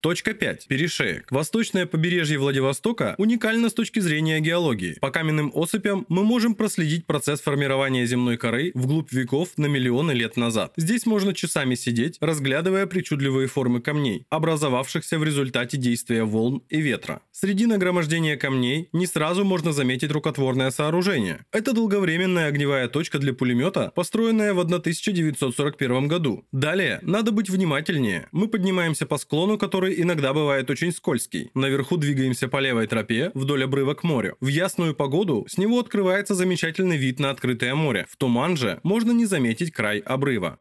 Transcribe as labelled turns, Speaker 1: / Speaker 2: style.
Speaker 1: Точка 5. Перешеек. Восточное побережье Владивостока уникально с точки зрения геологии. По каменным осыпям мы можем проследить процесс формирования земной коры вглубь веков на миллионы лет назад. Здесь можно часами сидеть, разглядывая причудливые формы камней, образовавшихся в результате действия волн и ветра. Среди нагромождения камней не сразу можно заметить рукотворное сооружение. Это долговременная огневая точка для пулемета, построенная в 1941 году. Далее надо быть внимательнее. Мы поднимаемся по склону, который иногда бывает очень скользкий. Наверху двигаемся по левой тропе вдоль обрыва к морю. В ясную погоду с него открывается замечательный вид на открытое море. В туман же можно не заметить край обрыва.